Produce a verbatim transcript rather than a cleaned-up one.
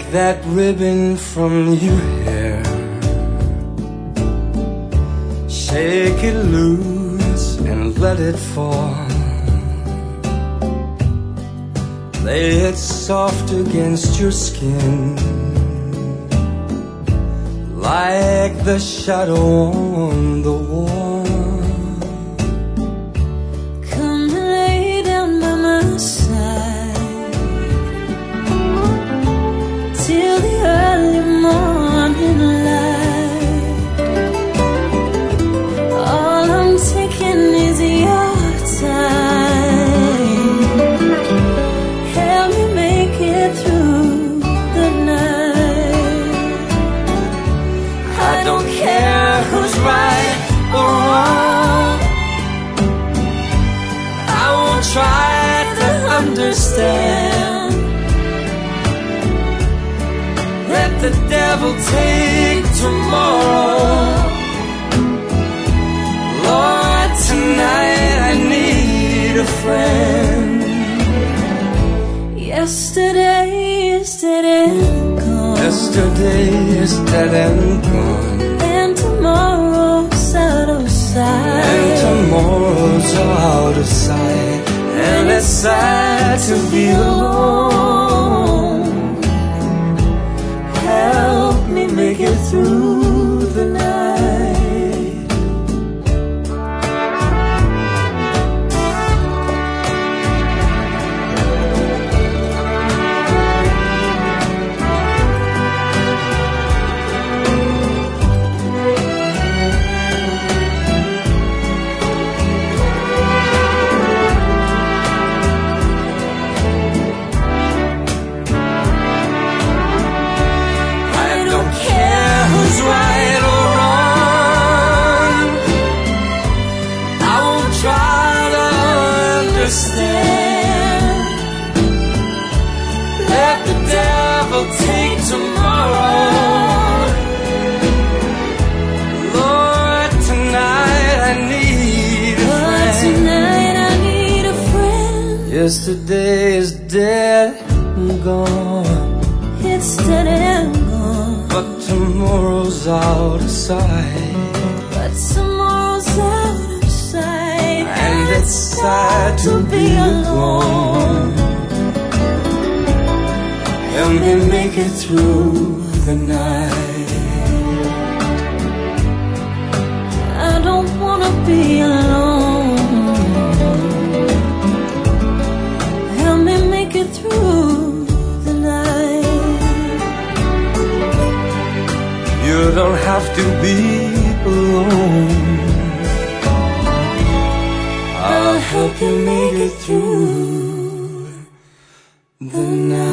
that ribbon from your hair. Shake it loose and let it fall. Lay it soft against your skin, like the shadow on the wall. Come lay down by my side till the early morning light. All I'm taking is your time. Help me make it through the night. I don't care who's right or wrong. I won't try to understand. Let the devil take tomorrow. Lord, tonight I need a friend. Yesterday is dead and gone. Yesterday is dead and gone. And tomorrow's out of sight. And tomorrow's out of sight. And it's sad to be alone. Help me make it through the night. Right or wrong, I won't try to understand. Let the devil take tomorrow. Lord, tonight I need a Lord, friend. tonight I need a friend. Yesterday is dead and gone. It's dead and gone. But tomorrow's out of sight. But tomorrow's out of sight. And it's sad to be alone. Help me make it through the night. I don't wanna be alone. Help me make it through the night. You don't have to be alone. I'll help you make it through the night.